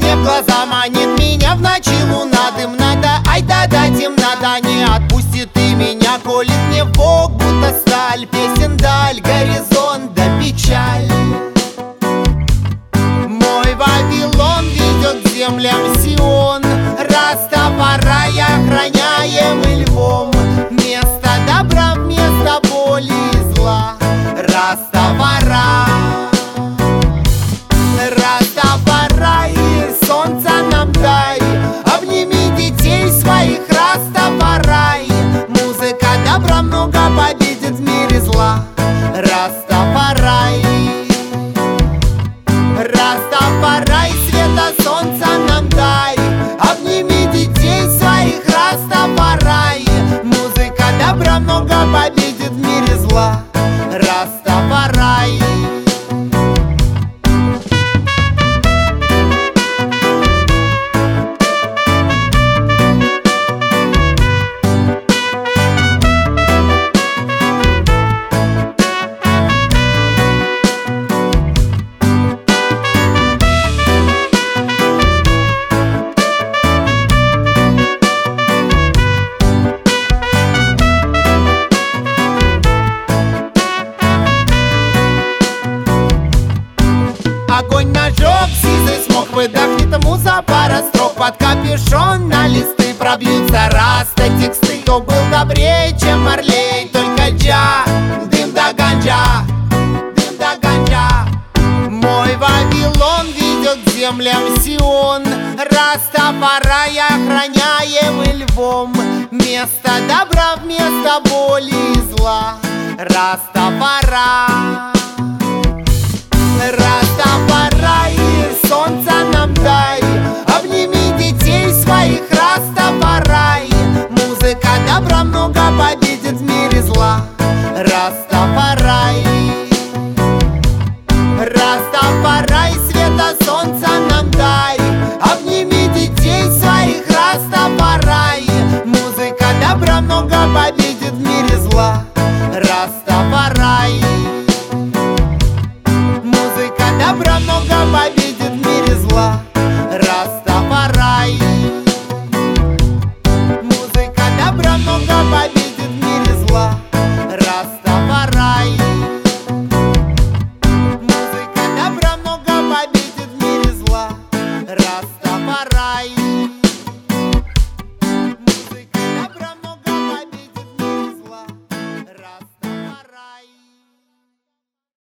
мне в глаза манит, меня в ночи луна дымната. Ай да-да, темнота не отпустит и меня, колет мне в бок, будто сталь. Песен даль, горизонт да печаль. Мой Вавилон ведет к землям Сион, Растафарай охраняемый львом. Место добра вместо боли и зла. Растафарай, Растафарай, солнце нам дай. Обними детей своих, Растафарай. Музыка добра много победит в мире зла. Растафарай, Растафарай, света солнца нам дай. Обними детей своих, Растафарай. Музыка добра много победит в мире зла. Растафарай. Огонь нажег, сизый смог, выдохнет муза, пара строк под капюшон. На листы пробьются раста тексты. Кто был добрее, чем Марлей, только Джа. Дым да ганджа, дым да ганджа. Мой Вавилон ведет к землям Сион, Растафарай охраняемый львом. Место добра вместо боли и зла. Растафарай, Растафарай, солнце нам дай. Обними детей своих, Растафарай. Музыка добра много победит в мире зла. Растафарай, Растафарай, света солнца нам дай. Обними детей своих, Растафарай. Музыка добра много победит в мире зла. Растафарай, добра много победит в мире зла. Растафарай, музыка добра много победит в мире зла. Растафарай, музыка добра много победит в мире зла.